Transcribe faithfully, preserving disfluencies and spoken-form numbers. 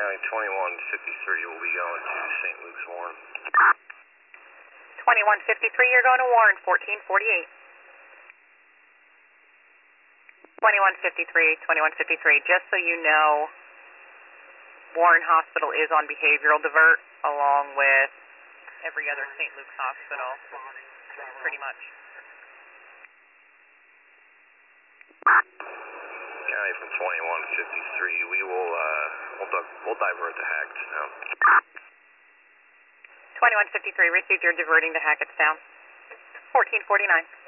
County, twenty-one fifty-three will be going to Saint Luke's Warren. twenty-one fifty-three, you're going to Warren, fourteen forty-eight. twenty-one fifty-three, twenty-one fifty-three, just so you know, Warren Hospital is on behavioral divert, along with every other Saint Luke's hospital, pretty much. County from twenty-one fifty-three, we will, uh, we'll, di we'll divert to Hackettstown. twenty-one fifty-three, received, you're diverting to Hackettstown. fourteen forty-nine.